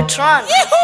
Tron.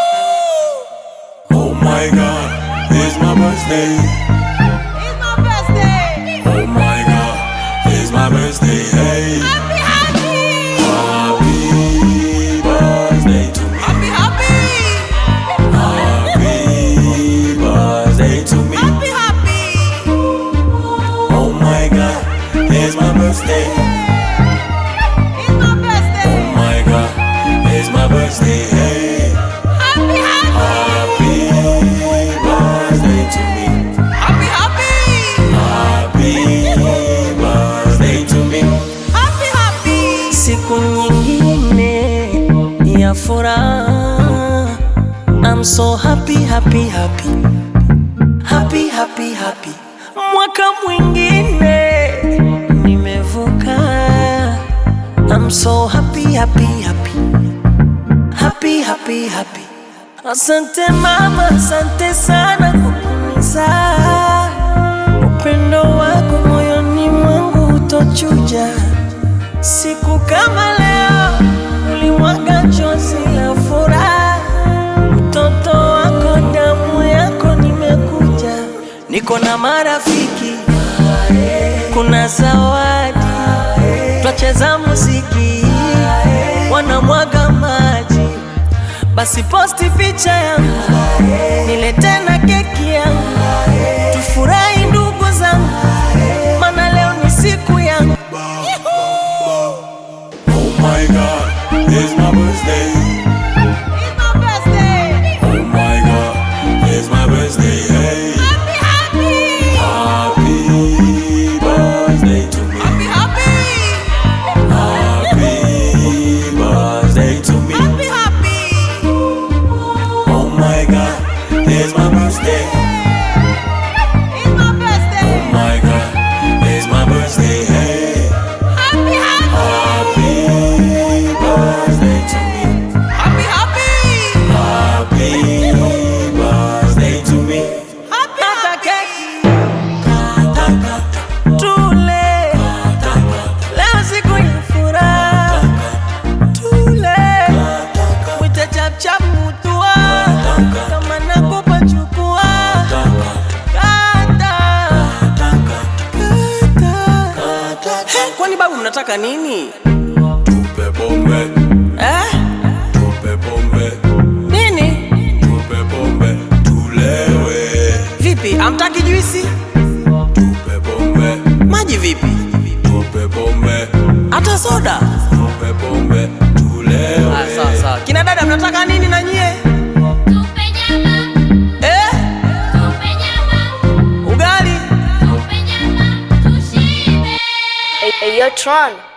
Oh my God, it's my birthday. It's my birthday. Oh my God, it's my birthday. Hey, Happy, happy. happy birthday to me. Happy, happy. Happy birthday to me. Happy, happy. Oh my God, it's my birthday. It's my birthday. Oh my God, it's my birthday. Hey, Happy, happy. happy birthday to me. Happy, happy. Happy birthday to me. Happy, happy. Siku nyingine ya furaha. I'm so happy, happy, happy. Happy, happy, happy. Mwaka mwingine nimevuka. I'm so happy, happy, happy. Happy, happy, happy. Asante mama, asante sana kwa kunizaa. Upendo wako moyoni mwangu utochuja. Siku kama leo ulimwaga chozi la furaha. Mtoto wako damu yako nimekuja. Niko na marafiki, kuna zawadi, twacheza muziki, wanamwaga maji. Basi posti picha yangu, nilete na keki yangu, tufurahi ndugu zangu, maana leo ni siku yangu. Oh my God, it's my birthday. It's my birthday. Oh my God, it's my birthday. Hey, Happy, happy. happy birthday to me. Happy, happy. Happy birthday to me. Happy, happy. Oh my God, it's my birthday. It's my birthday. Oh my God, it's my birthday. Hey, Happy, happy. happy birthday to me. Happy, happy. Happy birthday to me. Happy, Kata happy. keki, tule, leo siku ya furaha. Tule, mwite chap chap mutua, kama nakupa chukua. Kata, kata. Kwani babu mnataka nini? Tupe pombe, Eh? pombe, Nini? tupe pombe, tulewe. Vipi, amtaki juisi? Tupe pombe, Maji vipi? tupe pombe, Hata soda? tupe pombe, tulewe. Sawa sawa. Kina dada mnataka nini na nyie? Tupe nyama, Eh? tupe nyama, Ugali? tupe nyama, tushibe. Hey, Tron.